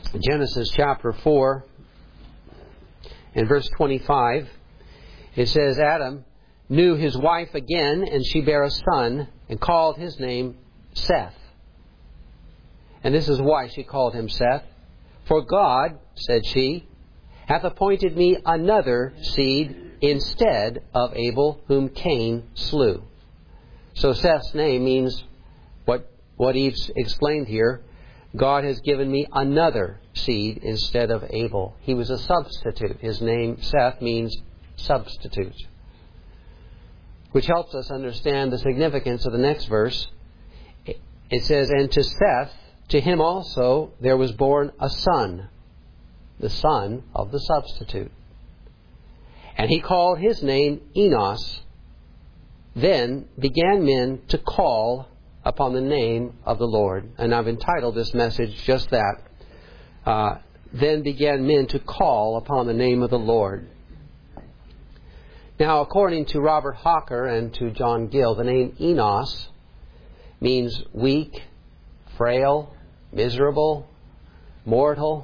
Genesis chapter 4 and verse 25, it says, Adam knew his wife again, and she bare a son, and called his name Seth. And this is why she called him Seth. For God, said she, hath appointed me another seed instead of Abel, whom Cain slew. So Seth's name means what Eve explained here. God has given me another seed instead of Abel. He was a substitute. His name, Seth, means substitute. Which helps us understand the significance of the next verse. It says, and to Seth, to him also there was born a son, the son of the substitute. And he called his name Enos. Then began men to call upon the name of the Lord. And I've entitled this message just that. Then began men to call upon the name of the Lord. Now, according to Robert Hawker and to John Gill, the name Enos means weak, frail, miserable, mortal.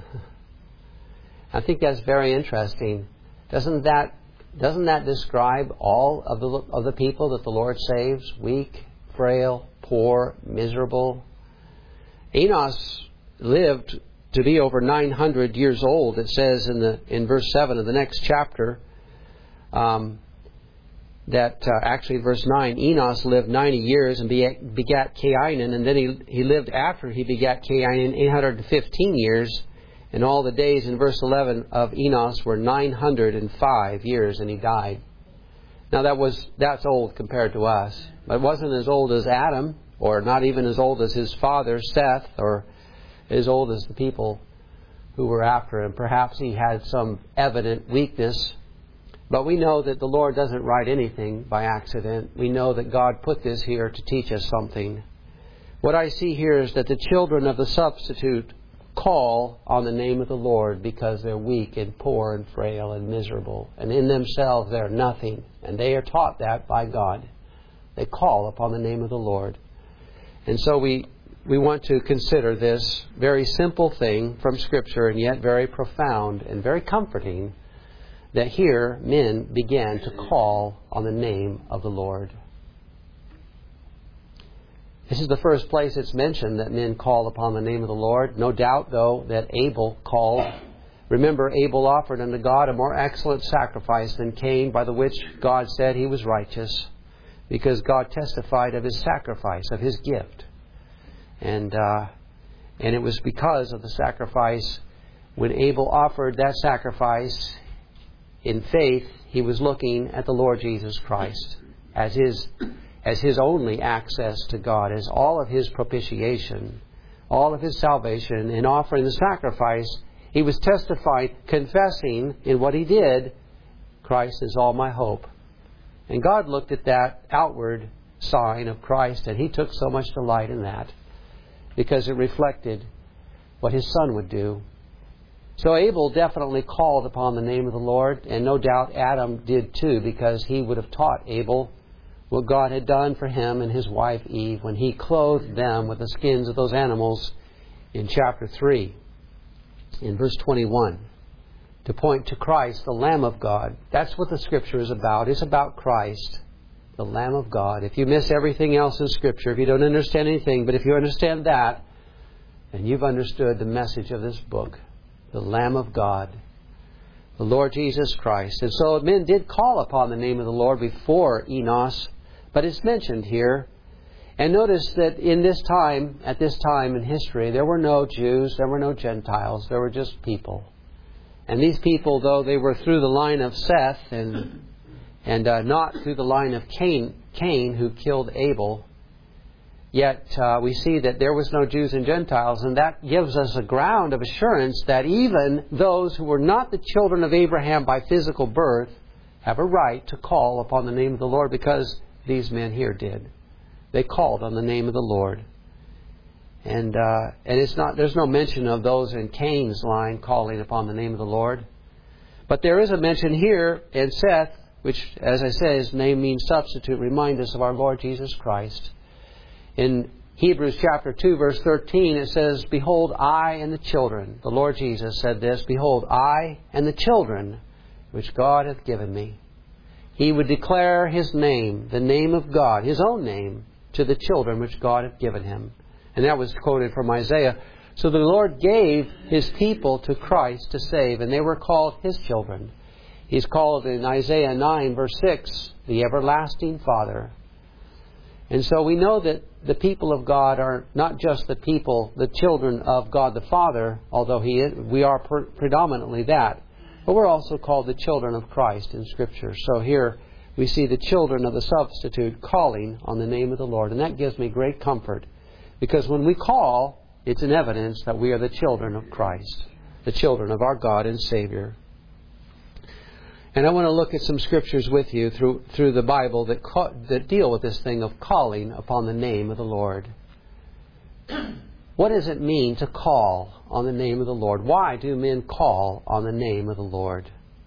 I think that's very interesting. Doesn't that describe all of the people that the Lord saves? Weak, frail, poor, miserable. Enos lived to be over 900 years old. It says in verse 7 of the next chapter actually verse 9, Enos lived 90 years and begat Cainan, and then he lived after he begat Cainan 815 years, and all the days in verse 11 of Enos were 905 years, and he died. Now that's old compared to us. But it wasn't as old as Adam, or not even as old as his father Seth, or as old as the people who were after him. Perhaps he had some evident weakness. But we know that the Lord doesn't write anything by accident. We know that God put this here to teach us something. What I see here is that the children of the substitute call on the name of the Lord because they're weak and poor and frail and miserable. And in themselves they're nothing. And they are taught that by God. They call upon the name of the Lord. And so we want to consider this very simple thing from Scripture, and yet very profound and very comforting, that here men began to call on the name of the Lord. This is the first place it's mentioned that men call upon the name of the Lord. No doubt, though, that Abel called. Remember, Abel offered unto God a more excellent sacrifice than Cain, by the which God said he was righteous, because God testified of his sacrifice, of his gift. And it was because of the sacrifice, when Abel offered that sacrifice, in faith, he was looking at the Lord Jesus Christ as his only access to God, as all of his propitiation, all of his salvation. In offering the sacrifice, he was testifying, confessing in what he did, Christ is all my hope. And God looked at that outward sign of Christ, and he took so much delight in that because it reflected what his Son would do. So Abel definitely called upon the name of the Lord, and no doubt Adam did too, because he would have taught Abel what God had done for him and his wife Eve when he clothed them with the skins of those animals in chapter 3, in verse 21, to point to Christ, the Lamb of God. That's what the Scripture is about. It's about Christ, the Lamb of God. If you miss everything else in Scripture, if you don't understand anything, but if you understand that, then you've understood the message of this book. The Lamb of God, the Lord Jesus Christ. And so men did call upon the name of the Lord before Enos, but it's mentioned here. And notice that at this time in history, there were no Jews, there were no Gentiles, there were just people. And these people, though they were through the line of Seth and not through the line of Cain, who killed Abel, yet we see that there was no Jews and Gentiles, and that gives us a ground of assurance that even those who were not the children of Abraham by physical birth have a right to call upon the name of the Lord, because these men here did. They called on the name of the Lord. And there's no mention of those in Cain's line calling upon the name of the Lord. But there is a mention here in Seth, which, as I say, his name means substitute, remind us of our Lord Jesus Christ. In Hebrews chapter 2, verse 13, it says, Behold, I and the children. The Lord Jesus said this, Behold, I and the children which God hath given me. He would declare His name, the name of God, His own name, to the children which God hath given Him. And that was quoted from Isaiah. So the Lord gave His people to Christ to save, and they were called His children. He's called in Isaiah 9, verse 6, the everlasting Father. And so we know that the people of God are not just the people, the children of God the Father, although we are predominantly that, but we're also called the children of Christ in Scripture. So here we see the children of the substitute calling on the name of the Lord. And that gives me great comfort, because when we call, it's an evidence that we are the children of Christ, the children of our God and Savior. And I want to look at some scriptures with you through the Bible that deal with this thing of calling upon the name of the Lord. What does it mean to call on the name of the Lord? Why do men call on the name of the Lord?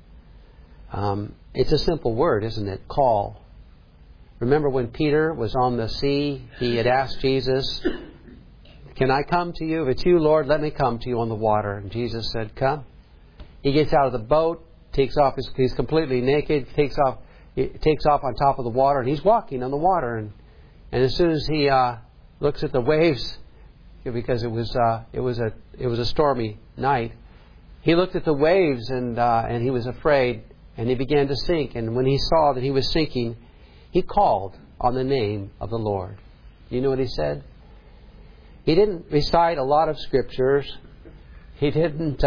It's a simple word, isn't it? Call. Remember when Peter was on the sea, he had asked Jesus, Can I come to you? If it's you, Lord, let me come to you on the water. And Jesus said, Come. He gets out of the boat. Takes off. He's completely naked. Takes off on top of the water, and he's walking on the water. And as soon as he looks at the waves, because it was a stormy night, he looked at the waves and he was afraid, and he began to sink. And when he saw that he was sinking, he called on the name of the Lord. You know what he said? He didn't recite a lot of scriptures. He didn't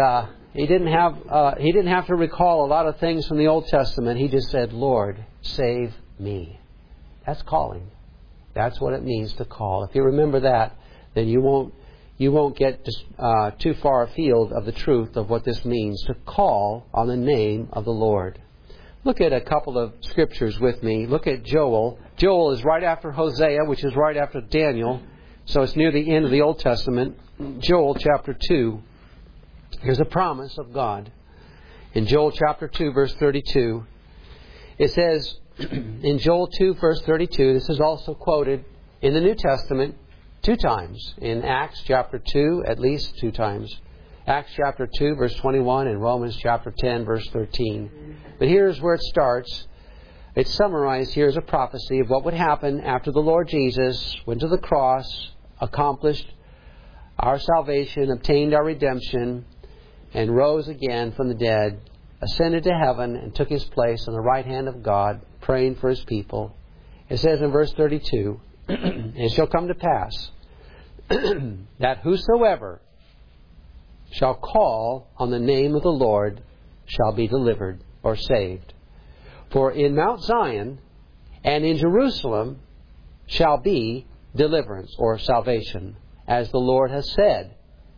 have to recall a lot of things from the Old Testament. He just said, Lord, save me. That's calling. That's what it means to call. If you remember that, then you won't get too far afield of the truth of what this means, to call on the name of the Lord. Look at a couple of scriptures with me. Look at Joel. Joel is right after Hosea, which is right after Daniel. So it's near the end of the Old Testament. Joel chapter 2. Here's a promise of God. In Joel chapter 2, verse 32, it says, in Joel 2, verse 32, this is also quoted in the New Testament 2 times. In Acts chapter 2, at least 2 times. Acts chapter 2, verse 21, and Romans chapter 10, verse 13. But here's where it starts. It's summarized here as a prophecy of what would happen after the Lord Jesus went to the cross, accomplished our salvation, obtained our redemption, and rose again from the dead, ascended to heaven, and took His place on the right hand of God, praying for His people. It says in verse 32, It shall come to pass that whosoever shall call on the name of the Lord shall be delivered or saved. For in Mount Zion and in Jerusalem shall be deliverance or salvation, as the Lord has said,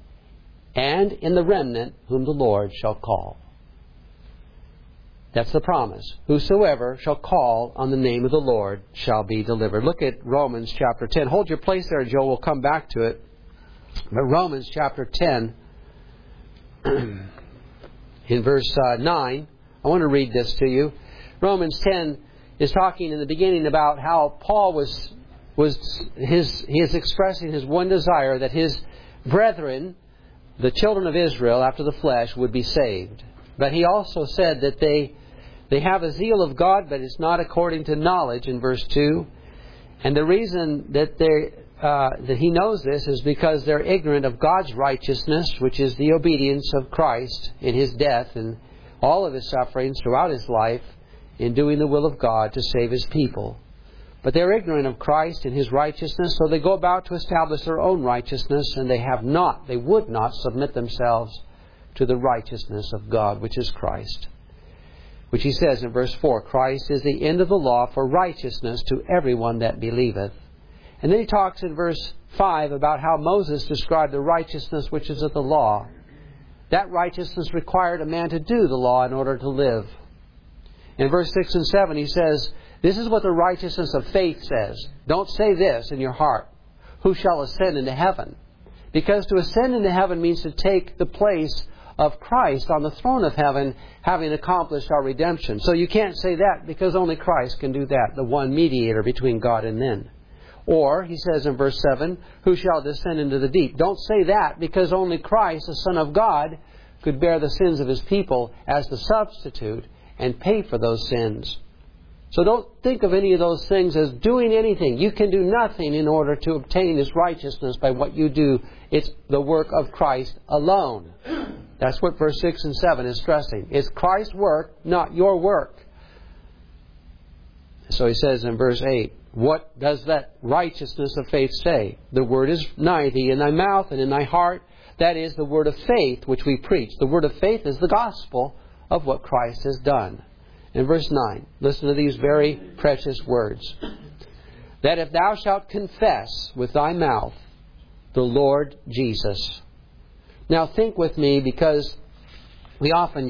and in the remnant whom the Lord shall call. That's the promise. Whosoever shall call on the name of the Lord shall be delivered. Look at Romans chapter 10. Hold your place there, Joe. We'll come back to it. But Romans chapter 10, in verse 9, I want to read this to you. Romans 10 is talking in the beginning about how Paul he is expressing his one desire that his brethren, the children of Israel after the flesh, would be saved. But he also said that they have a zeal of God, but it's not according to knowledge in verse 2. And the reason that he knows this is because they're ignorant of God's righteousness, which is the obedience of Christ in His death and all of His sufferings throughout His life in doing the will of God to save His people. But they're ignorant of Christ and His righteousness, so they go about to establish their own righteousness, and they would not submit themselves to the righteousness of God, which is Christ. Which he says in verse 4, Christ is the end of the law for righteousness to everyone that believeth. And then he talks in verse 5 about how Moses described the righteousness which is of the law. That righteousness required a man to do the law in order to live. In verse 6 and 7 he says, this is what the righteousness of faith says. Don't say this in your heart. Who shall ascend into heaven? Because to ascend into heaven means to take the place of Christ on the throne of heaven, having accomplished our redemption. So you can't say that because only Christ can do that, the one mediator between God and men. Or, he says in verse 7, who shall descend into the deep? Don't say that, because only Christ, the Son of God, could bear the sins of His people as the substitute and pay for those sins. So don't think of any of those things as doing anything. You can do nothing in order to obtain this righteousness by what you do. It's the work of Christ alone. That's what verse 6 and 7 is stressing. It's Christ's work, not your work. So he says in verse 8, what does that righteousness of faith say? The word is nigh thee, in thy mouth and in thy heart. That is the word of faith which we preach. The word of faith is the gospel of what Christ has done. In verse 9, listen to these very precious words. That if thou shalt confess with thy mouth the Lord Jesus. Now think with me, because we often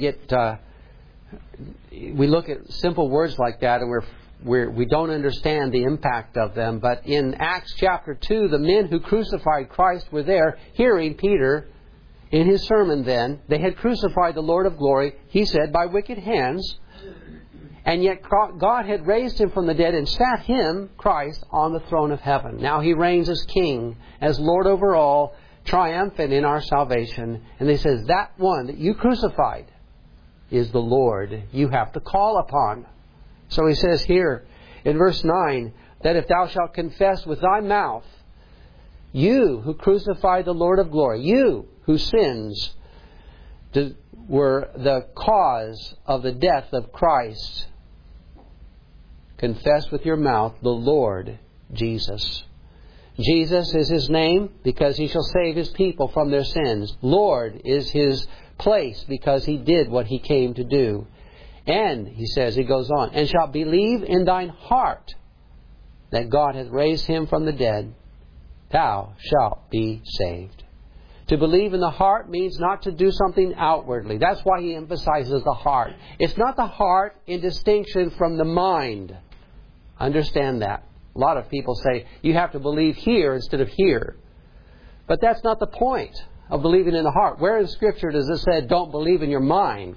we look at simple words like that and we don't understand the impact of them. But in Acts chapter 2, the men who crucified Christ were there hearing Peter in his sermon then. They had crucified the Lord of glory, he said, by wicked hands. And yet God had raised Him from the dead and sat Him, Christ, on the throne of heaven. Now He reigns as King, as Lord over all, triumphant in our salvation. And they says, that one that you crucified is the Lord you have to call upon. So He says here in verse 9, that if thou shalt confess with thy mouth, you who crucified the Lord of glory, you whose sins were the cause of the death of Christ, confess with your mouth the Lord Jesus. Jesus is His name because He shall save His people from their sins. Lord is His place because He did what He came to do. And, he says, he goes on, and shalt believe in thine heart that God hath raised Him from the dead, thou shalt be saved. To believe in the heart means not to do something outwardly. That's why he emphasizes the heart. It's not the heart in distinction from the mind. Understand that. A lot of people say, you have to believe here instead of here. But that's not the point of believing in the heart. Where in Scripture does it say, don't believe in your mind,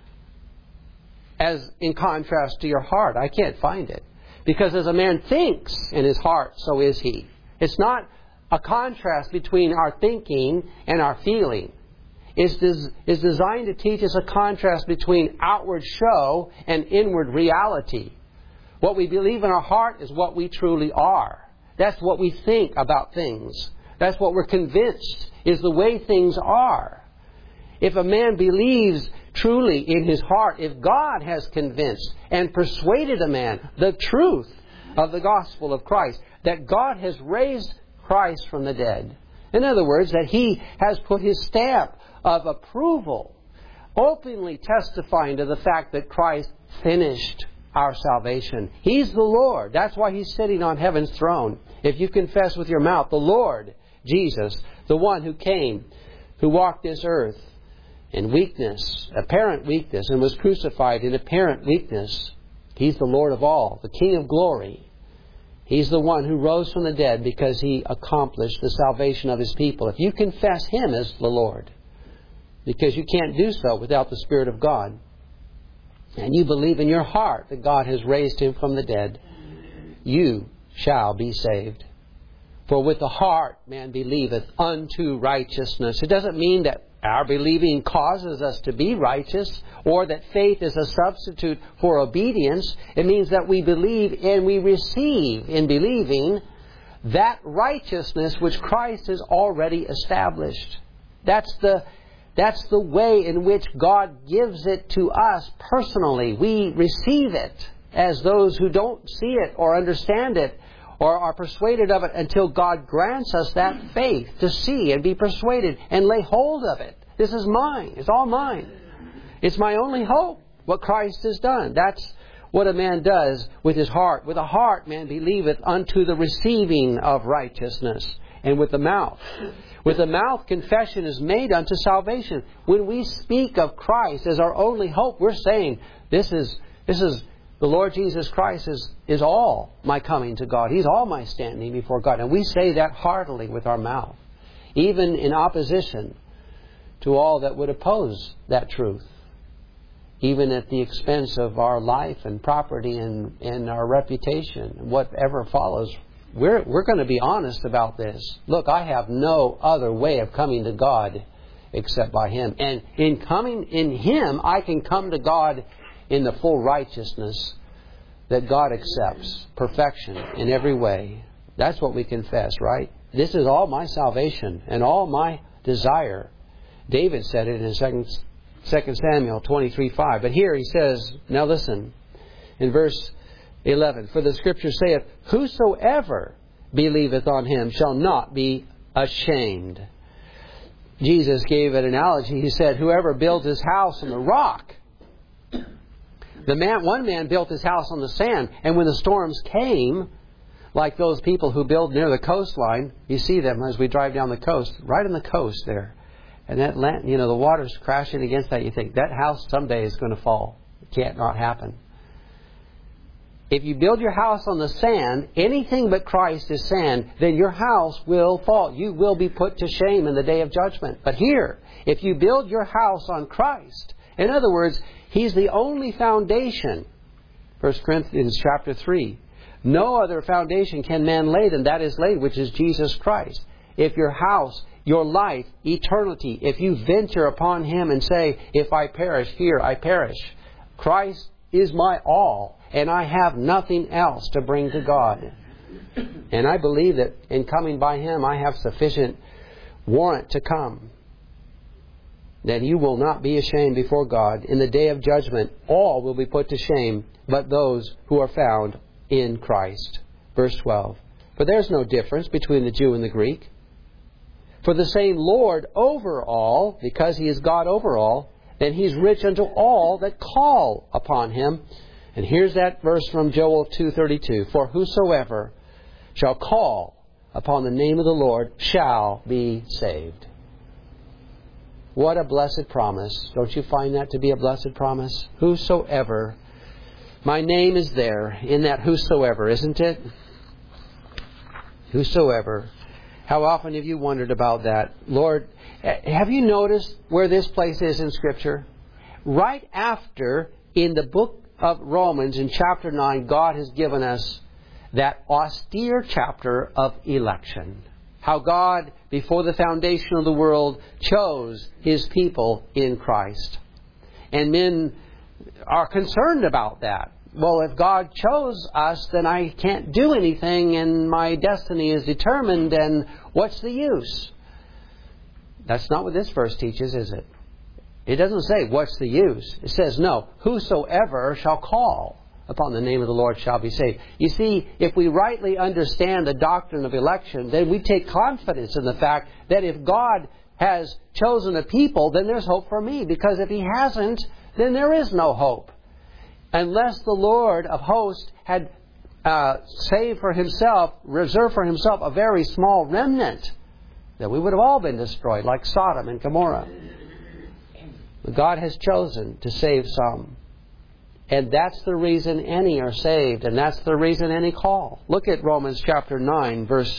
as in contrast to your heart? I can't find it. Because as a man thinks in his heart, so is he. It's not a contrast between our thinking and our feeling. It's designed to teach us a contrast between outward show and inward reality. What we believe in our heart is what we truly are. That's what we think about things. That's what we're convinced is the way things are. If a man believes truly in his heart, if God has convinced and persuaded a man the truth of the gospel of Christ, that God has raised Christ from the dead. In other words, that He has put His stamp of approval, openly testifying to the fact that Christ finished our salvation. He's the Lord. That's why He's sitting on heaven's throne. If you confess with your mouth the Lord Jesus, the one who came, who walked this earth in weakness, apparent weakness, and was crucified in apparent weakness, He's the Lord of all, the King of glory. He's the one who rose from the dead because He accomplished the salvation of His people. If you confess Him as the Lord, because you can't do so without the Spirit of God, and you believe in your heart that God has raised Him from the dead, you shall be saved. For with the heart man believeth unto righteousness. It doesn't mean that our believing causes us to be righteous, or that faith is a substitute for obedience. It means that we believe and we receive in believing that righteousness which Christ has already established. That's the way in which God gives it to us personally. We receive it as those who don't see it or understand it or are persuaded of it until God grants us that faith to see and be persuaded and lay hold of it. This is mine. It's all mine. It's my only hope, what Christ has done. That's what a man does with his heart. With a heart man believeth unto the receiving of righteousness. And with the mouth. With the mouth confession is made unto salvation. When we speak of Christ as our only hope, we're saying, this is the Lord Jesus Christ is all my coming to God. He's all my standing before God. And we say that heartily with our mouth, even in opposition to all that would oppose that truth, even at the expense of our life and property and our reputation, whatever follows we're going to be honest about this. Look, I have no other way of coming to God except by Him. And in coming in Him, I can come to God in the full righteousness that God accepts. Perfection in every way. That's what we confess, right? This is all my salvation and all my desire. David said it in 2 Samuel 23:5. But here he says, now listen, in verse 11, for the Scripture saith, whosoever believeth on Him shall not be ashamed. Jesus gave an analogy. He said, whoever builds his house on the rock. One man built his house on the sand, and when the storms came, like those people who build near the coastline, you see them as we drive down the coast, right on the coast there. And that land, the water's crashing against that. You think, that house someday is going to fall. It can't not happen. If you build your house on the sand, anything but Christ is sand, then your house will fall. You will be put to shame in the day of judgment. But here, if you build your house on Christ, in other words, He's the only foundation. 1 Corinthians chapter 3. No other foundation can man lay than that is laid, which is Jesus Christ. If your house, your life, eternity, if you venture upon Him and say, if I perish here, I perish. Christ is my all, and I have nothing else to bring to God. And I believe that in coming by Him, I have sufficient warrant to come. That you will not be ashamed before God. In the day of judgment, all will be put to shame, but those who are found in Christ. Verse 12. For there's no difference between the Jew and the Greek. For the same Lord over all, because He is God over all, then He's rich unto all that call upon Him. And here's that verse from Joel 2:32. For whosoever shall call upon the name of the Lord shall be saved. What a blessed promise. Don't you find that to be a blessed promise? Whosoever. My name is there in that whosoever, isn't it? Whosoever. How often have you wondered about that? Lord, have you noticed where this place is in Scripture? Right after, in the book of Romans, in chapter 9, God has given us that austere chapter of election. How God, before the foundation of the world, chose His people in Christ. And men are concerned about that. Well, if God chose us, then I can't do anything and my destiny is determined, and what's the use? That's not what this verse teaches, is it? It doesn't say, what's the use? It says, no, whosoever shall call upon the name of the Lord shall be saved. You see, if we rightly understand the doctrine of election, then we take confidence in the fact that if God has chosen a people, then there's hope for me. Because if He hasn't, then there is no hope. Unless the Lord of hosts had saved for Himself, reserved for Himself a very small remnant, then we would have all been destroyed, like Sodom and Gomorrah. But God has chosen to save some. And that's the reason any are saved, and that's the reason any call. Look at Romans chapter 9, verse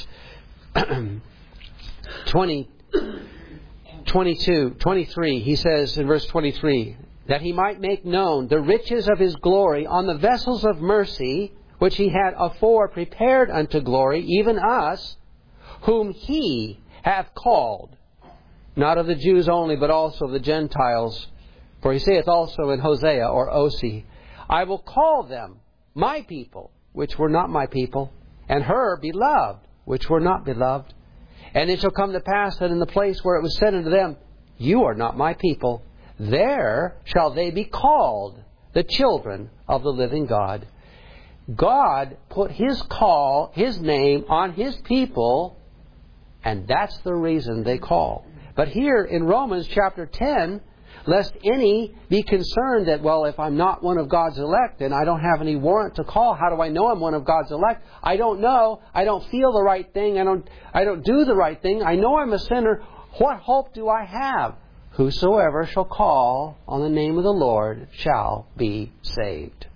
23. He says in verse 23, that He might make known the riches of His glory on the vessels of mercy, which He had afore prepared unto glory, even us, whom He hath called, not of the Jews only, but also of the Gentiles. For He saith also in Hosea, or Osee, I will call them my people, which were not my people, and her beloved, which were not beloved. And it shall come to pass that in the place where it was said unto them, you are not my people, there shall they be called the children of the living God. God put His call, His name on His people, and that's the reason they call. But here in Romans chapter 10, lest any be concerned that, well, if I'm not one of God's elect, then I don't have any warrant to call. How do I know I'm one of God's elect? I don't know. I don't feel the right thing. I don't do the right thing. I know I'm a sinner. What hope do I have? Whosoever shall call on the name of the Lord shall be saved.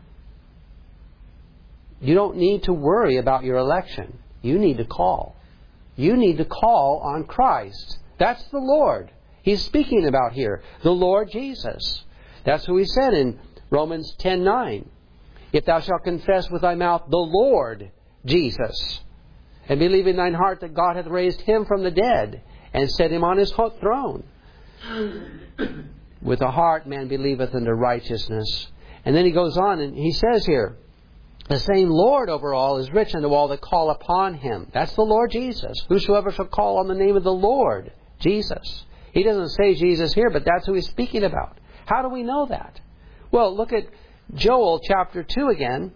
You don't need to worry about your election. You need to call. You need to call on Christ. That's the Lord He's speaking about here. The Lord Jesus. That's who He said in Romans 10:9. If thou shalt confess with thy mouth the Lord Jesus. and believe in thine heart that God hath raised him from the dead, and set him on his throne. With the heart man believeth unto righteousness. And then he goes on and he says here, the same Lord over all is rich unto all that call upon him. That's the Lord Jesus. Whosoever shall call on the name of the Lord Jesus. He doesn't say Jesus here, but that's who he's speaking about. How do we know that? Well, look at Joel chapter 2 again.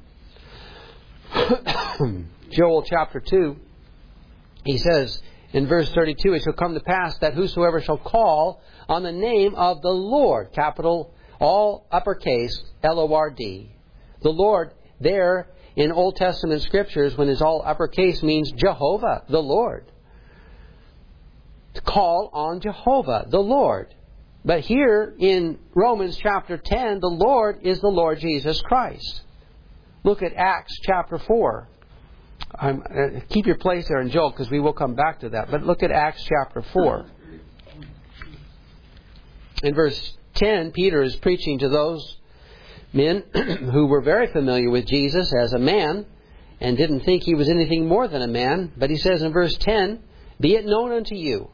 Joel chapter 2. He says in verse 32, it shall come to pass that whosoever shall call on the name of the Lord, capital, all uppercase, L-O-R-D. The Lord there in Old Testament scriptures, when it's all uppercase, means Jehovah, the Lord. To call on Jehovah, the Lord. But here in Romans chapter 10, the Lord is the Lord Jesus Christ. Look at Acts chapter 4. Keep your place there in Joel, because we will come back to that. But look at Acts chapter 4. In verse 10, Peter is preaching to those men who were very familiar with Jesus as a man and didn't think he was anything more than a man. But he says in verse 10, be it known unto you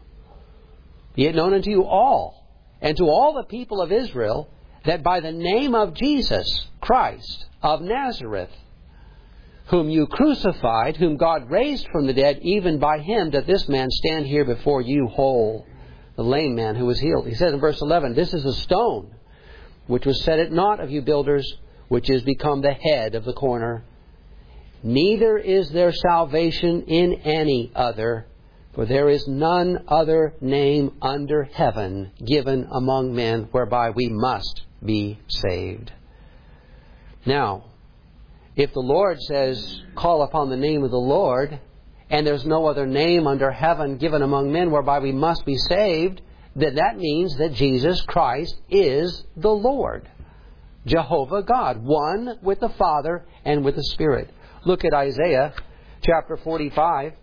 all, and to all the people of Israel, that by the name of Jesus Christ of Nazareth, whom you crucified, whom God raised from the dead, even by him doth this man stand here before you whole, the lame man who was healed. He says in verse 11, this is a stone which was set at naught of you builders, which is become the head of the corner. Neither is there salvation in any other, for there is none other name under heaven given among men whereby we must be saved. Now, if the Lord says, call upon the name of the Lord, and there's no other name under heaven given among men whereby we must be saved, then that means that Jesus Christ is the Lord. Jehovah God, one with the Father and with the Spirit. Look at Isaiah chapter 45.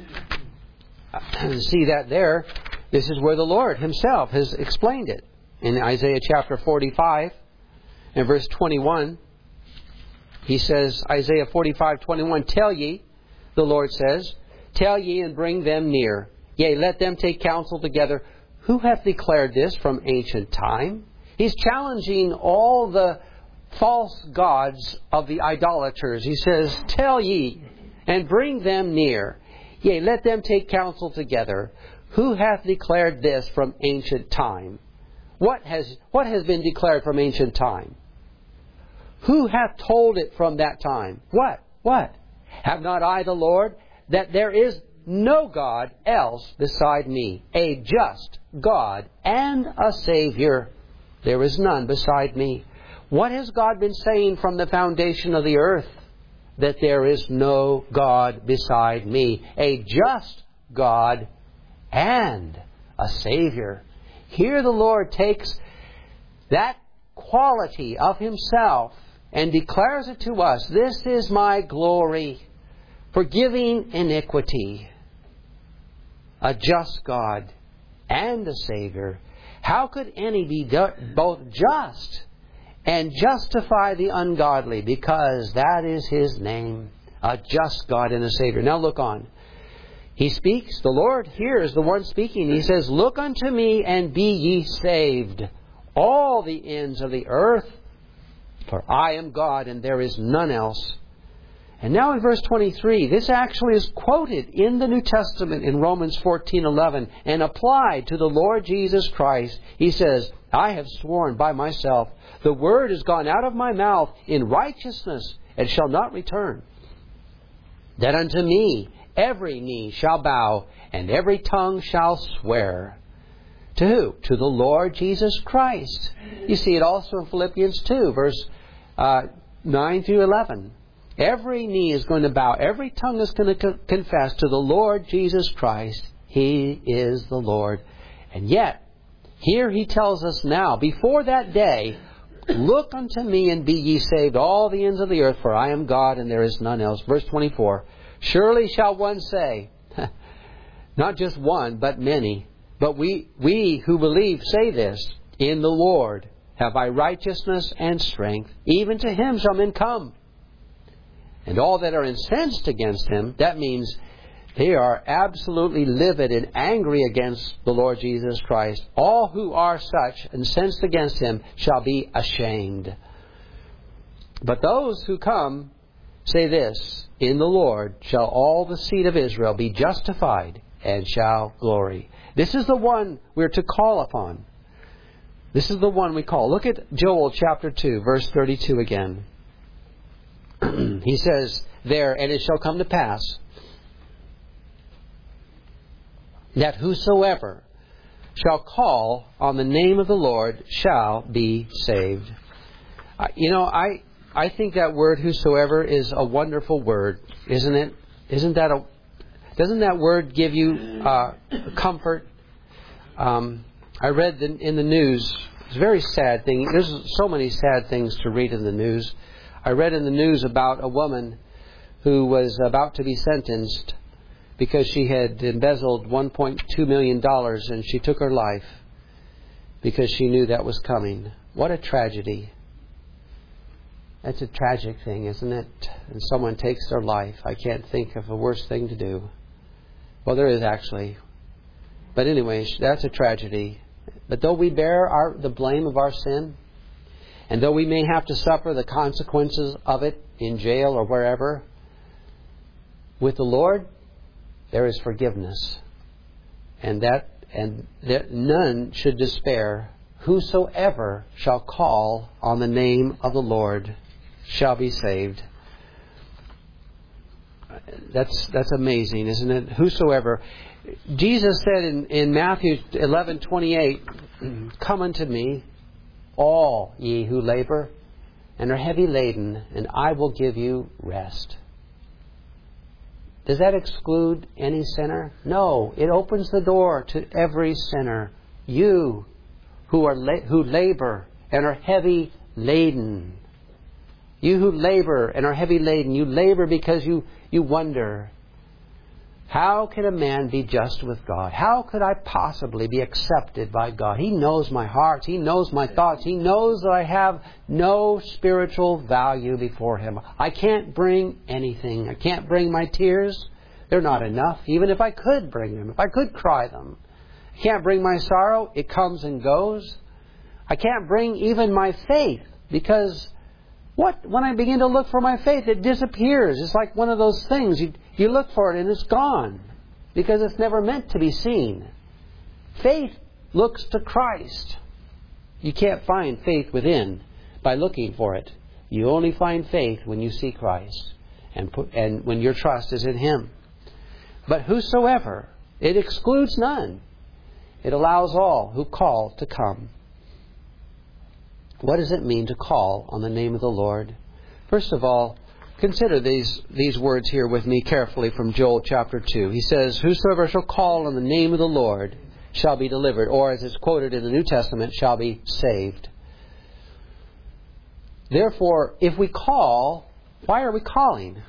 See that there. This is where the Lord himself has explained it. In Isaiah chapter 45 and verse 21, he says, Isaiah 45:21, tell ye, the Lord says, tell ye and bring them near. Yea, let them take counsel together. Who hath declared this from ancient time? He's challenging all the false gods of the idolaters. He says, tell ye and bring them near. Yea, let them take counsel together. Who hath declared this from ancient time? What has been declared from ancient time? Who hath told it from that time? What? Have not I the Lord, that there is no God else beside me, a just God and a Savior. There is none beside me. What has God been saying from the foundation of the earth? That there is no God beside me, a just God and a Savior. Here the Lord takes that quality of himself and declares it to us. This is my glory, forgiving iniquity, a just God and a Savior. How could any be both just and justify the ungodly? Because that is his name, a just God and a Savior. Now look on. He speaks, the Lord here is the one speaking. He says, look unto me and be ye saved, all the ends of the earth, for I am God and there is none else. And now in verse 23, this actually is quoted in the New Testament in Romans 14:11 and applied to the Lord Jesus Christ. He says, I have sworn by myself, the word is gone out of my mouth in righteousness and shall not return, that unto me every knee shall bow and every tongue shall swear. To who? To the Lord Jesus Christ. You see it also in Philippians 2, verse 9 through 11. Every knee is going to bow. Every tongue is going to confess to the Lord Jesus Christ. He is the Lord. And yet, here he tells us now, before that day, look unto me and be ye saved, all the ends of the earth, for I am God and there is none else. Verse 24, surely shall one say, not just one, but many, but we who believe say this, in the Lord have I righteousness and strength. Even to him shall men come. And all that are incensed against him, that means They are absolutely livid and angry against the Lord Jesus Christ. All who are such, incensed against Him, shall be ashamed. But those who come say this, in the Lord shall all the seed of Israel be justified and shall glory. This is the one we're to call upon. This is the one we call. Look at Joel chapter 2, verse 32 again. He says there, and it shall come to pass that whosoever shall call on the name of the Lord shall be saved. I think that word whosoever is a wonderful word, isn't it? Doesn't that word give you comfort? I read in the news, it's a very sad thing. There's so many sad things to read in the news. I read in the news about a woman who was about to be sentenced because she had embezzled $1.2 million and she took her life because she knew that was coming. What a tragedy. That's a tragic thing, isn't it? And someone takes their life. I can't think of a worse thing to do. Well, there is actually. But anyway, that's a tragedy. But though we bear the blame of our sin, and though we may have to suffer the consequences of it in jail or wherever, with the Lord, there is forgiveness. And that none should despair. Whosoever shall call on the name of the Lord shall be saved. That's amazing, isn't it? Whosoever. Jesus said in Matthew 11:28, come unto me, all ye who labor and are heavy laden, and I will give you rest. Does that exclude any sinner? No. It opens the door to every sinner. You who labor and are heavy laden. You who labor and are heavy laden, you labor because you wonder, how can a man be just with God? How could I possibly be accepted by God? He knows my heart. He knows my thoughts. He knows that I have no spiritual value before Him. I can't bring anything. I can't bring my tears. They're not enough, even if I could bring them, if I could cry them. I can't bring my sorrow. It comes and goes. I can't bring even my faith, because when I begin to look for my faith, it disappears. It's like one of those things. You look for it and it's gone because it's never meant to be seen. Faith looks to Christ. You can't find faith within by looking for it. You only find faith when you see Christ and when your trust is in Him. But whosoever, it excludes none. It allows all who call to come. What does it mean to call on the name of the Lord? First of all, consider these words here with me carefully from Joel chapter 2. He says, whosoever shall call on the name of the Lord shall be delivered, or as it's quoted in the New Testament, shall be saved. Therefore, if we call, why are we calling?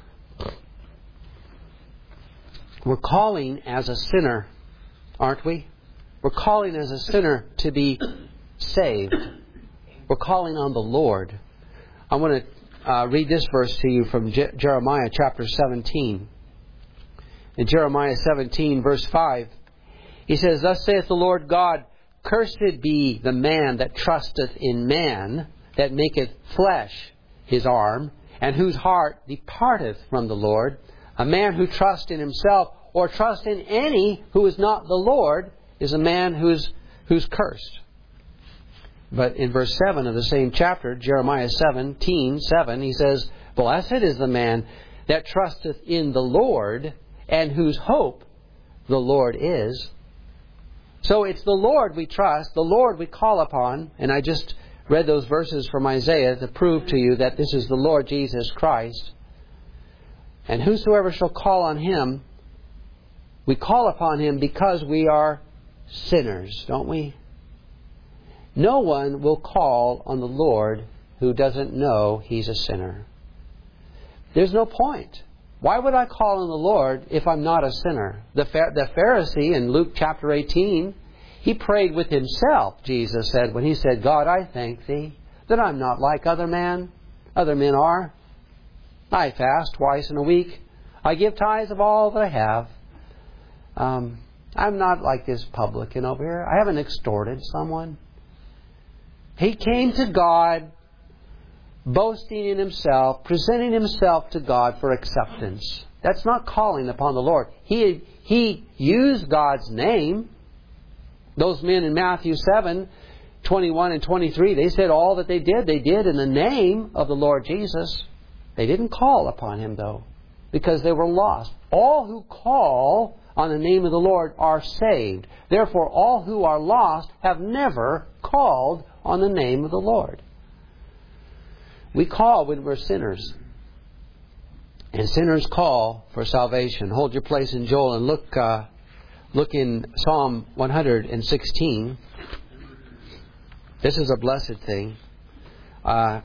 We're calling as a sinner, aren't we? We're calling as a sinner to be saved. We're calling on the Lord. I want to read this verse to you from Jeremiah chapter 17. In Jeremiah 17, verse 5, he says, thus saith the Lord God, cursed be the man that trusteth in man, that maketh flesh his arm, and whose heart departeth from the Lord. A man who trusts in himself, or trusts in any who is not the Lord, is a man who's cursed. But in verse 7 of the same chapter, Jeremiah 17:7, he says, blessed is the man that trusteth in the Lord, and whose hope the Lord is. So it's the Lord we trust, the Lord we call upon. And I just read those verses from Isaiah to prove to you that this is the Lord Jesus Christ. And whosoever shall call on Him, we call upon Him because we are sinners, don't we? No one will call on the Lord who doesn't know he's a sinner. There's no point. Why would I call on the Lord if I'm not a sinner? The Pharisee in Luke chapter 18, he prayed with himself, Jesus said, when he said, God, I thank Thee that I'm not like other men. Other men are. I fast twice in a week. I give tithes of all that I have. I'm not like this publican over here. I haven't extorted someone. He came to God boasting in himself, presenting himself to God for acceptance. That's not calling upon the Lord. He used God's name. Those men in Matthew 7:21 and 23, they said all that they did in the name of the Lord Jesus. They didn't call upon Him, though, because they were lost. All who call on the name of the Lord are saved. Therefore, all who are lost have never called on the name of the Lord. We call when we're sinners. And sinners call for salvation. Hold your place in Joel and look in Psalm 116. This is a blessed thing. Psalm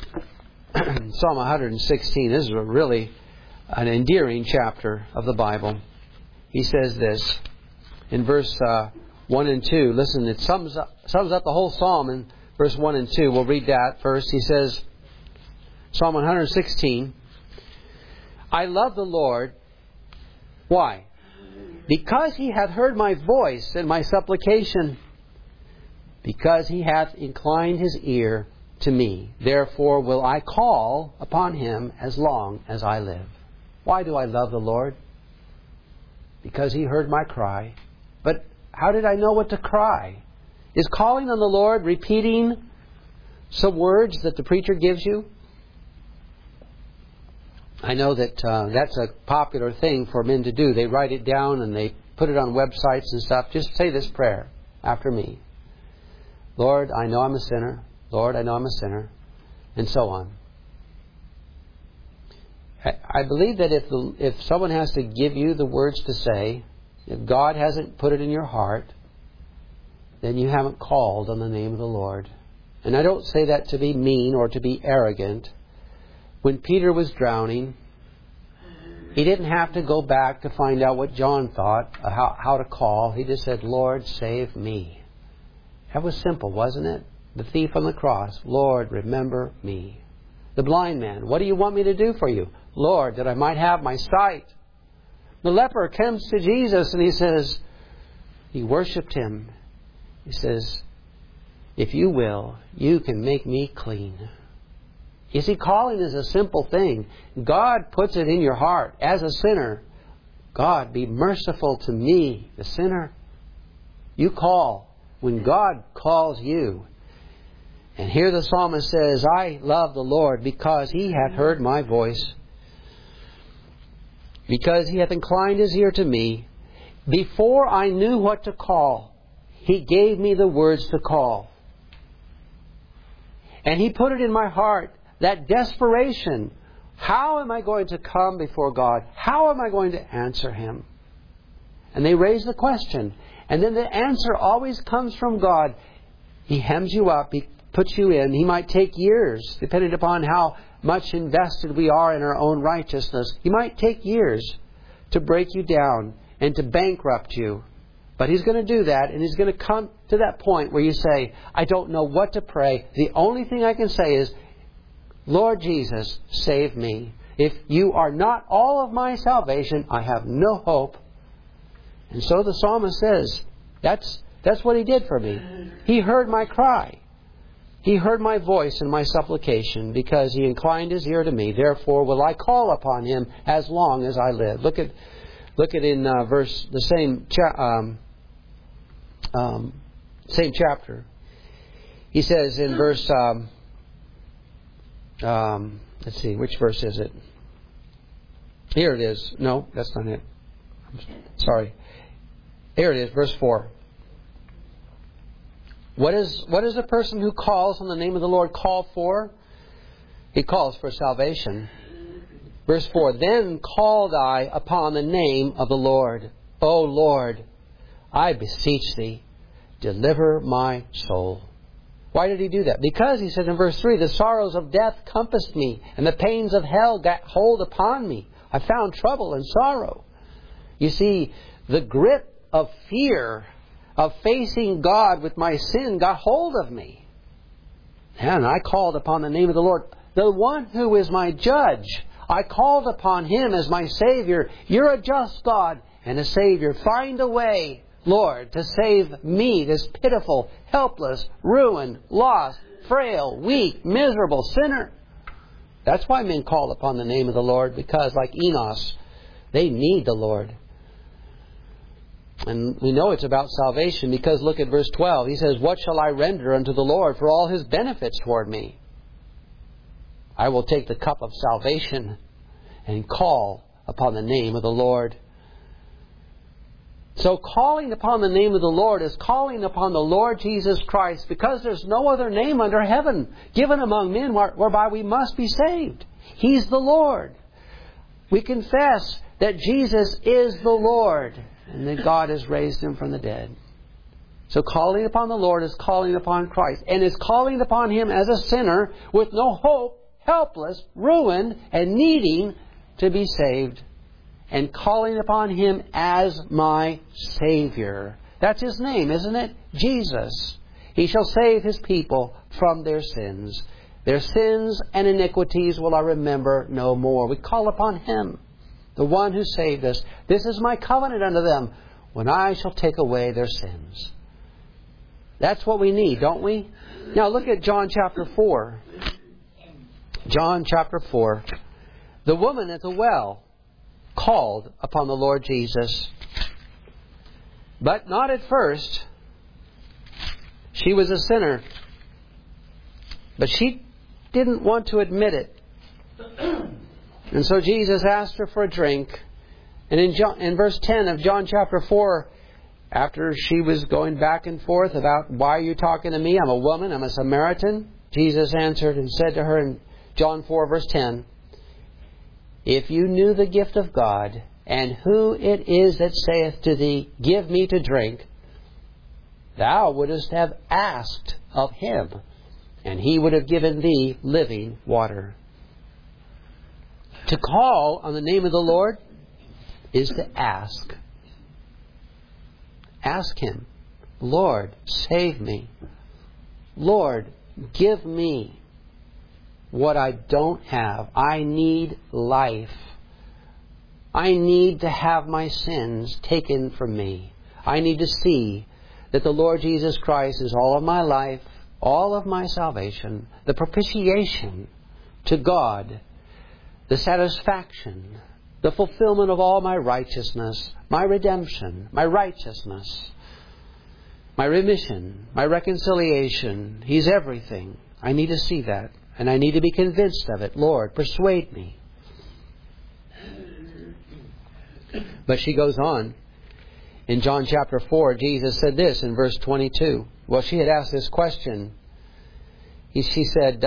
116. This is really an endearing chapter of the Bible. He says this in verse 1 and 2. Listen, it sums up the whole psalm in verse 1 and 2. We'll read that first. He says, Psalm 116, I love the Lord. Why? Because He hath heard my voice and my supplication. Because He hath inclined His ear to me. Therefore will I call upon Him as long as I live. Why do I love the Lord? Because He heard my cry. But how did I know what to cry? Is calling on the Lord repeating some words that the preacher gives you? I know that that's a popular thing for men to do. They write it down and they put it on websites and stuff. Just say this prayer after me. Lord, I know I'm a sinner. Lord, I know I'm a sinner. And so on. I believe that if someone has to give you the words to say, if God hasn't put it in your heart, then you haven't called on the name of the Lord. And I don't say that to be mean or to be arrogant. When Peter was drowning, he didn't have to go back to find out what John thought, how to call. He just said, Lord, save me. That was simple, wasn't it? The thief on the cross, Lord, remember me. The blind man, what do you want me to do for you? Lord, that I might have my sight. The leper comes to Jesus and he worshipped Him. He says, if you will, you can make me clean. You see, calling is a simple thing. God puts it in your heart as a sinner. God, be merciful to me, the sinner. You call when God calls you. And here the psalmist says, I love the Lord because He hath heard my voice. Because He hath inclined His ear to me. Before I knew what to call, He gave me the words to call. And He put it in my heart, that desperation. How am I going to come before God? How am I going to answer Him? And they raise the question. And then the answer always comes from God. He hems you up. He puts you in. He might take years, depending upon how much invested we are in our own righteousness. He might take years to break you down and to bankrupt you. But He's going to do that, and He's going to come to that point where you say, I don't know what to pray. The only thing I can say is, Lord Jesus, save me. If you are not all of my salvation, I have no hope. And so the psalmist says, that's what He did for me. He heard my cry. He heard my voice and my supplication because He inclined His ear to me. Therefore will I call upon Him as long as I live. Look at in verse the same chapter. He says in verse. Let's see, which verse is it? Here it is. No, that's not it. Sorry. Here it is, verse 4. What is a person who calls on the name of the Lord call for? He calls for salvation. Verse 4, then called I upon the name of the Lord. O Lord, I beseech Thee, deliver my soul. Why did He do that? Because, he said in verse 3, the sorrows of death compassed me, and the pains of hell got hold upon me. I found trouble and sorrow. You see, the grip of fear of facing God with my sin got hold of me. And I called upon the name of the Lord, the one who is my judge. I called upon Him as my Savior. You're a just God, and a Savior. Find a way, Lord, to save me, this pitiful, helpless, ruined, lost, frail, weak, miserable sinner. That's why men call upon the name of the Lord, because like Enos, they need the Lord. And we know it's about salvation because look at verse 12. He says, what shall I render unto the Lord for all His benefits toward me? I will take the cup of salvation and call upon the name of the Lord. So calling upon the name of the Lord is calling upon the Lord Jesus Christ, because there's no other name under heaven given among men whereby we must be saved. He's the Lord. We confess that Jesus is the Lord and that God has raised Him from the dead. So calling upon the Lord is calling upon Christ, and is calling upon Him as a sinner with no hope, helpless, ruined, and needing to be saved, and calling upon Him as my Savior. That's His name, isn't it? Jesus. He shall save His people from their sins. Their sins and iniquities will I remember no more. We call upon Him, the one who saved us. This is my covenant unto them, when I shall take away their sins. That's what we need, don't we? Now look at John chapter 4. John chapter 4. The woman at the well called upon the Lord Jesus. But not at first. She was a sinner. But she didn't want to admit it. And so Jesus asked her for a drink. And in verse 10 of John chapter 4, after she was going back and forth about, why are you talking to me? I'm a woman, I'm a Samaritan. Jesus answered and said to her in John 4 verse 10, if you knew the gift of God, and who it is that saith to thee, give me to drink, thou wouldest have asked of Him, and He would have given thee living water. To call on the name of the Lord is to ask. Ask Him, Lord, save me. Lord, give me what I don't have. I need life. I need to have my sins taken from me. I need to see that the Lord Jesus Christ is all of my life, all of my salvation, the propitiation to God, the satisfaction, the fulfillment of all my righteousness, my redemption, my righteousness, my remission, my reconciliation. He's everything. I need to see that. And I need to be convinced of it. Lord, persuade me. But she goes on. In John chapter 4, Jesus said this in verse 22. Well, she had asked this question. She said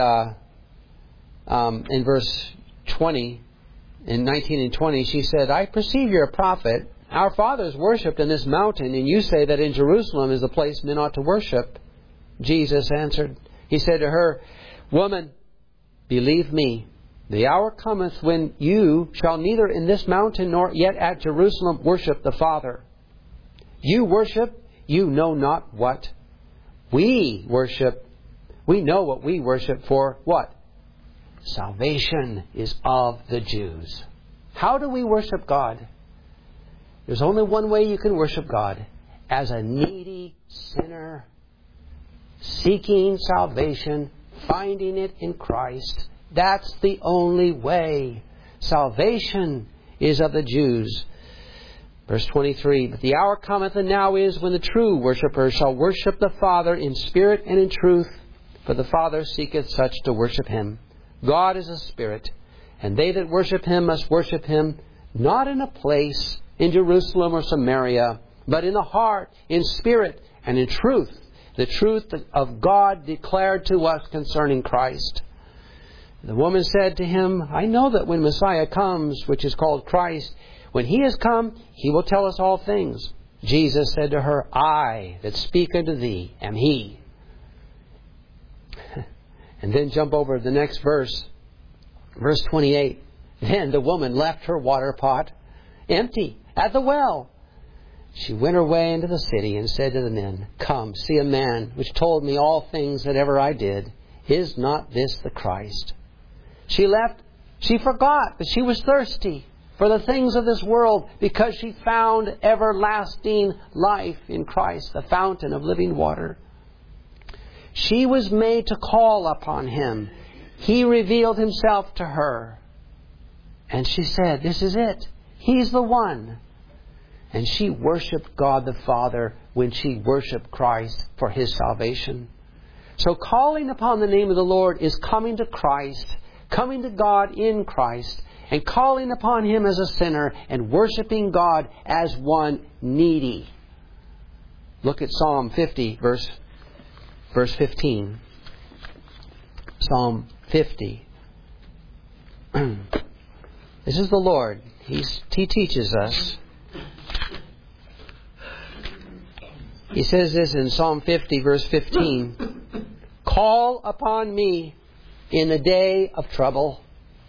in verse 20, in 19 and 20, she said, I perceive you're a prophet. Our fathers worshipped in this mountain, and you say that in Jerusalem is the place men ought to worship. Jesus answered. He said to her, woman, believe me, the hour cometh when you shall neither in this mountain nor yet at Jerusalem worship the Father. You worship, you know not what. We worship, we know what we worship for. What? Salvation is of the Jews. How do we worship God? There's only one way you can worship God. As a needy sinner, seeking salvation, finding it in Christ. That's the only way. Salvation is of the Jews. Verse 23, but the hour cometh, and now is, when the true worshippers shall worship the Father in spirit and in truth, for the Father seeketh such to worship Him. God is a spirit, and they that worship Him must worship Him not in a place, in Jerusalem or Samaria, but in the heart, in spirit and in truth. The truth of God declared to us concerning Christ. The woman said to Him, I know that when Messiah comes, which is called Christ, when He is come, He will tell us all things. Jesus said to her, I that speak unto thee am He. And then jump over to the next verse. Verse 28. Then the woman left her water pot empty at the well. She went her way into the city and said to the men, come, see a man which told me all things that ever I did. Is not this the Christ? She left. She forgot that she was thirsty. for the things of this world, because she found everlasting life in Christ, the fountain of living water. She was made to call upon Him. He revealed Himself to her. And she said, this is it. He's the one. And she worshiped God the Father when she worshiped Christ for His salvation. So calling upon the name of the Lord is coming to Christ, coming to God in Christ, and calling upon Him as a sinner and worshiping God as one needy. Look at Psalm 50, verse 15. Psalm 50. This is the Lord. He teaches us. He says this in Psalm 50, verse 15. Call upon me in the day of trouble.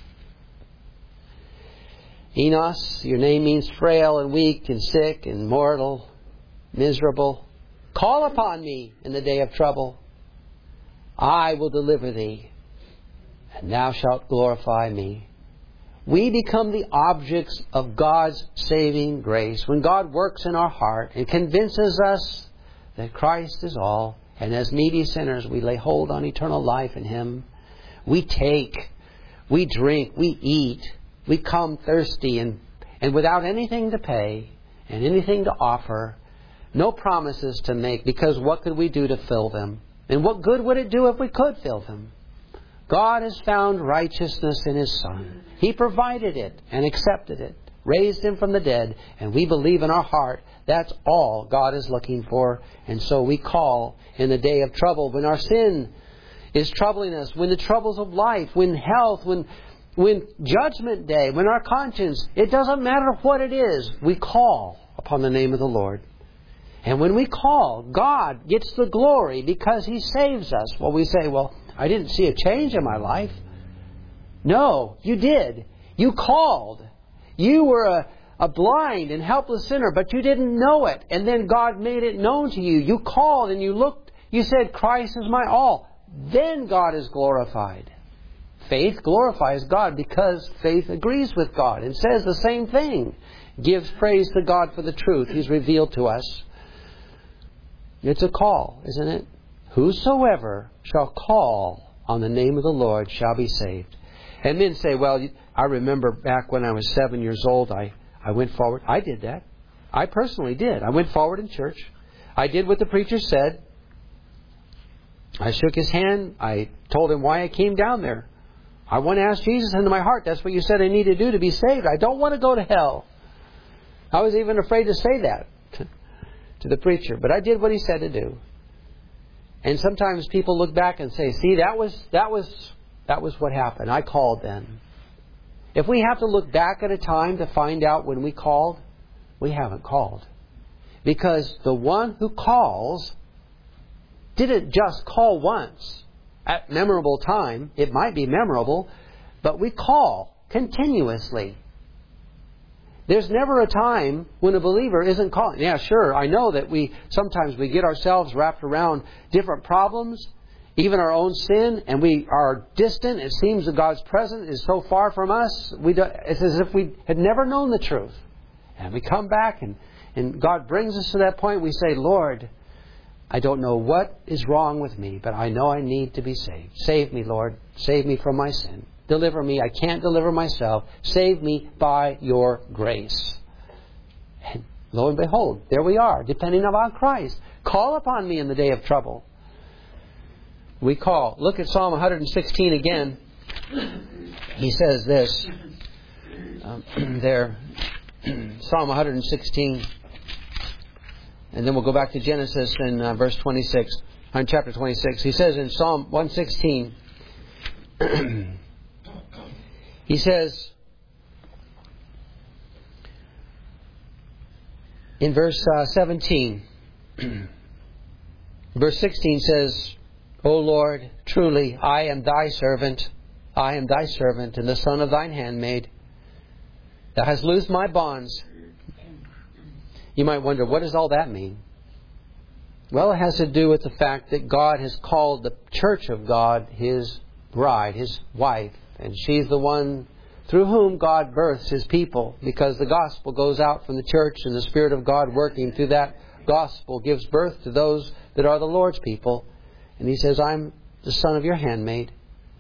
Enos, your name means frail and weak and sick and mortal, miserable. Call upon me in the day of trouble. I will deliver thee, and thou shalt glorify me. We become the objects of God's saving grace when God works in our heart and convinces us that Christ is all, and as needy sinners we lay hold on eternal life in Him. We take, we drink, we eat, we come thirsty and without anything to pay and anything to offer, no promises to make, because what could we do to fill them? And what good would it do if we could fill them? God has found righteousness in His Son. He provided it and accepted it, raised Him from the dead, and we believe in our heart that's all God is looking for. And so we call in the day of trouble, when our sin is troubling us, when the troubles of life, when health, when judgment day, when our conscience, it doesn't matter what it is, we call upon the name of the Lord. And when we call, God gets the glory because He saves us. Well, we say, well, I didn't see a change in my life. No, you did. You called. You were a blind and helpless sinner, but you didn't know it. And then God made it known to you. You called and you looked. You said, Christ is my all. Then God is glorified. Faith glorifies God because faith agrees with God and says the same thing. Gives praise to God for the truth He's revealed to us. It's a call, isn't it? Whosoever shall call on the name of the Lord shall be saved. And men say, well, I remember back when I was 7 years old, I went forward. I did that. I personally did. I went forward in church. I did what the preacher said. I shook his hand. I told him why I came down there. I want to ask Jesus into my heart. That's what you said I need to do to be saved. I don't want to go to hell. I was even afraid to say that to the preacher. But I did what he said to do. And sometimes people look back and say, see, that was what happened. I called then. If we have to look back at a time to find out when we called, we haven't called. Because the one who calls didn't just call once at memorable time. It might be memorable, but we call continuously. There's never a time when a believer isn't calling. Yeah, sure, I know that sometimes we get ourselves wrapped around different problems, even our own sin, and we are distant. It seems that God's presence is so far from us. It's as if we had never known the truth. And we come back and God brings us to that point. We say, Lord, I don't know what is wrong with me, but I know I need to be saved. Save me, Lord. Save me from my sin. Deliver me. I can't deliver myself. Save me by your grace. And lo and behold, there we are, depending upon Christ. Call upon me in the day of trouble. We call. Look at Psalm 116 again. He says this there. Psalm 116. And then we'll go back to Genesis in verse 26. In chapter 26. He says in Psalm 116. He says in verse 17. Verse 16 says, O Lord, truly I am thy servant. I am thy servant and the son of thine handmaid. Thou hast loosed my bonds. You might wonder, what does all that mean? Well, it has to do with the fact that God has called the church of God His bride, His wife. And she's the one through whom God births His people, because the gospel goes out from the church, and the Spirit of God working through that gospel gives birth to those that are the Lord's people. And He says, I'm the son of your handmaid.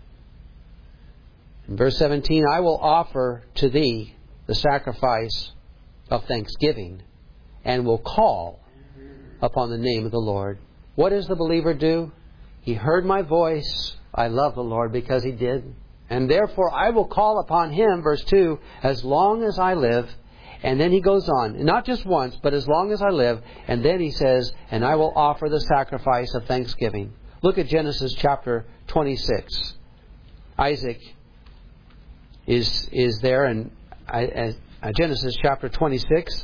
In verse 17, I will offer to thee the sacrifice of thanksgiving, and will call upon the name of the Lord. What does the believer do? He heard my voice. I love the Lord because He did. And therefore I will call upon Him, verse 2, as long as I live. And then he goes on, and not just once, but as long as I live. And then he says, and I will offer the sacrifice of thanksgiving. Look at Genesis chapter 26. Isaac is there in Genesis chapter 26.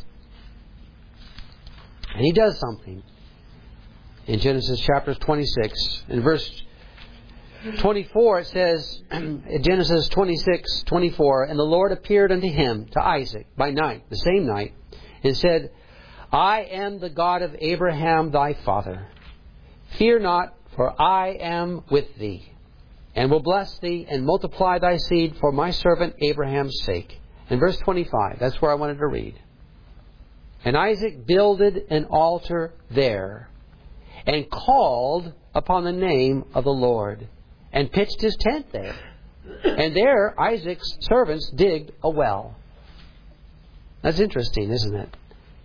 And he does something. In Genesis chapter 26, in verse 24, it says, in Genesis 26:24, and the Lord appeared unto him, to Isaac, by night, the same night, and said, I am the God of Abraham thy father. Fear not, for I am with thee, and will bless thee, and multiply thy seed for my servant Abraham's sake. In verse 25, that's where I wanted to read. And Isaac builded an altar there, and called upon the name of the Lord, and pitched his tent there. And there Isaac's servants digged a well. That's interesting, isn't it?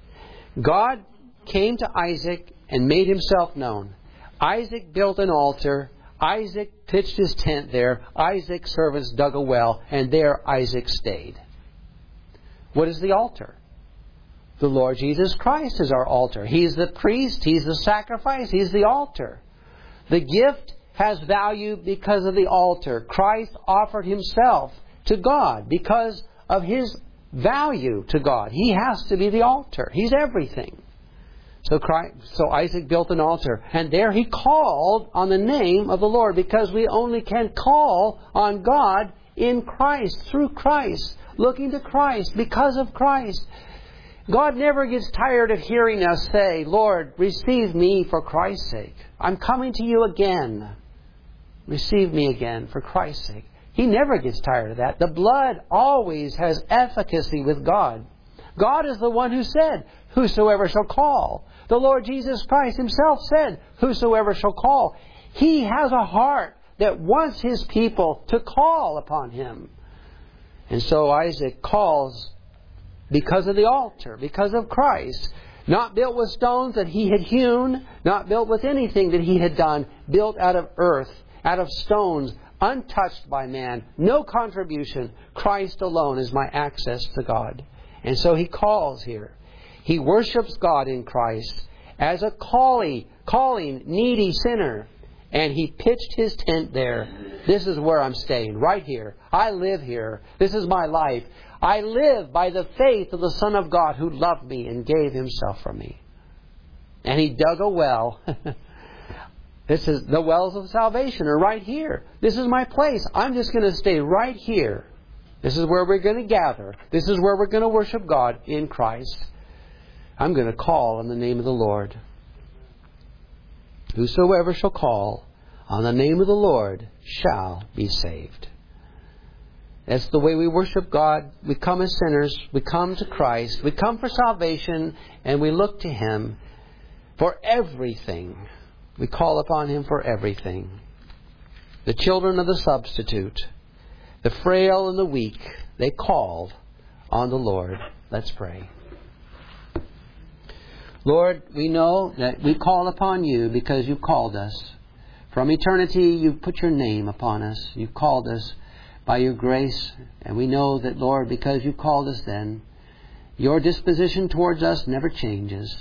God came to Isaac and made Himself known. Isaac built an altar. Isaac pitched his tent there. Isaac's servants dug a well. And there Isaac stayed. What is the altar? The Lord Jesus Christ is our altar. He's the priest. He's the sacrifice. He's the altar. The gift has value because of the altar. Christ offered Himself to God because of His value to God. He has to be the altar. He's everything. So Isaac built an altar, and there he called on the name of the Lord, because we only can call on God in Christ, through Christ, looking to Christ, because of Christ. God never gets tired of hearing us say, Lord, receive me for Christ's sake. I'm coming to you again. Receive me again for Christ's sake. He never gets tired of that. The blood always has efficacy with God. God is the one who said, whosoever shall call. The Lord Jesus Christ Himself said, whosoever shall call. He has a heart that wants His people to call upon Him. And so Isaac calls because of the altar, because of Christ. Not built with stones that he had hewn, not built with anything that he had done, built out of earth, out of stones, untouched by man, no contribution. Christ alone is my access to God. And so he calls here. He worships God in Christ as a calling, needy sinner. And he pitched his tent there. This is where I'm staying, right here. I live here. This is my life. I live by the faith of the Son of God who loved me and gave Himself for me. And he dug a well. This is the wells of salvation are right here. This is my place. I'm just going to stay right here. This is where we're going to gather. This is where we're going to worship God in Christ. I'm going to call on the name of the Lord. Whosoever shall call on the name of the Lord shall be saved. That's the way we worship God. We come as sinners. We come to Christ. We come for salvation, and we look to Him for everything. We call upon Him for everything. The children of the substitute, the frail and the weak, they called on the Lord. Let's pray. Lord, we know that we call upon You because You called us. From eternity, You've put Your name upon us. You've called us by Your grace. And we know that, Lord, because You called us then, Your disposition towards us never changes.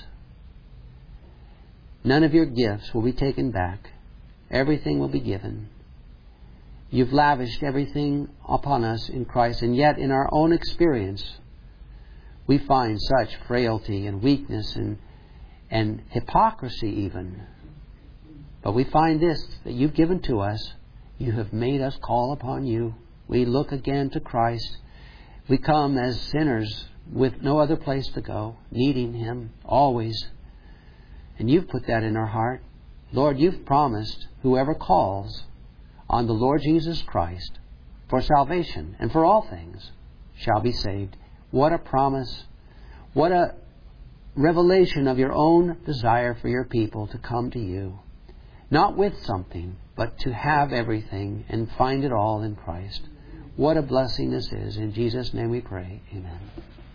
None of Your gifts will be taken back. Everything will be given. You've lavished everything upon us in Christ. And yet, in our own experience, we find such frailty and weakness and hypocrisy even. But we find this, that You've given to us. You have made us call upon You. We look again to Christ. We come as sinners with no other place to go, needing Him always. And You've put that in our heart. Lord, You've promised whoever calls on the Lord Jesus Christ for salvation, and for all things shall be saved. What a promise. What a revelation of your own desire for your people to come to you. Not with something, but to have everything and find it all in Christ. What a blessing this is. In Jesus' name we pray. Amen.